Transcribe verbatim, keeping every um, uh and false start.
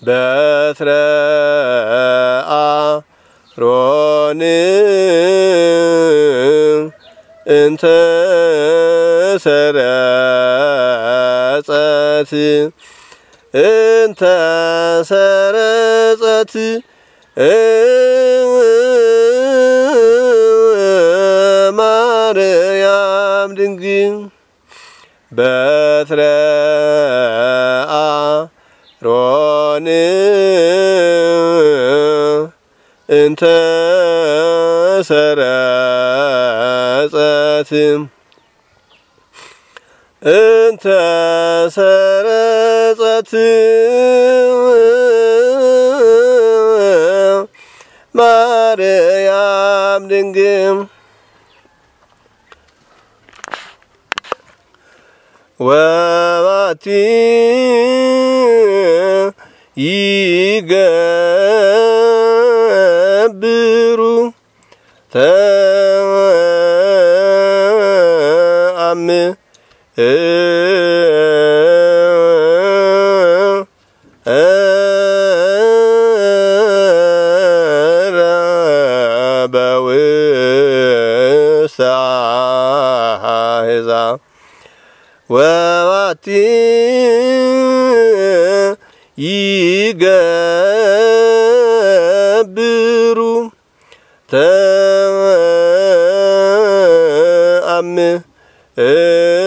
በትረ አሮን እንተ ሰረጸት እንተ ሰረጸት ማርያም ድንግል በትረ አሮን እንተ ሰረጸት እንተ ሰረጸት ማርያም ድንግል ወባቲ ይገብሩ ተአምረ በውስተ አሕዛብ ወባቲ ይገብሩ ተአምረ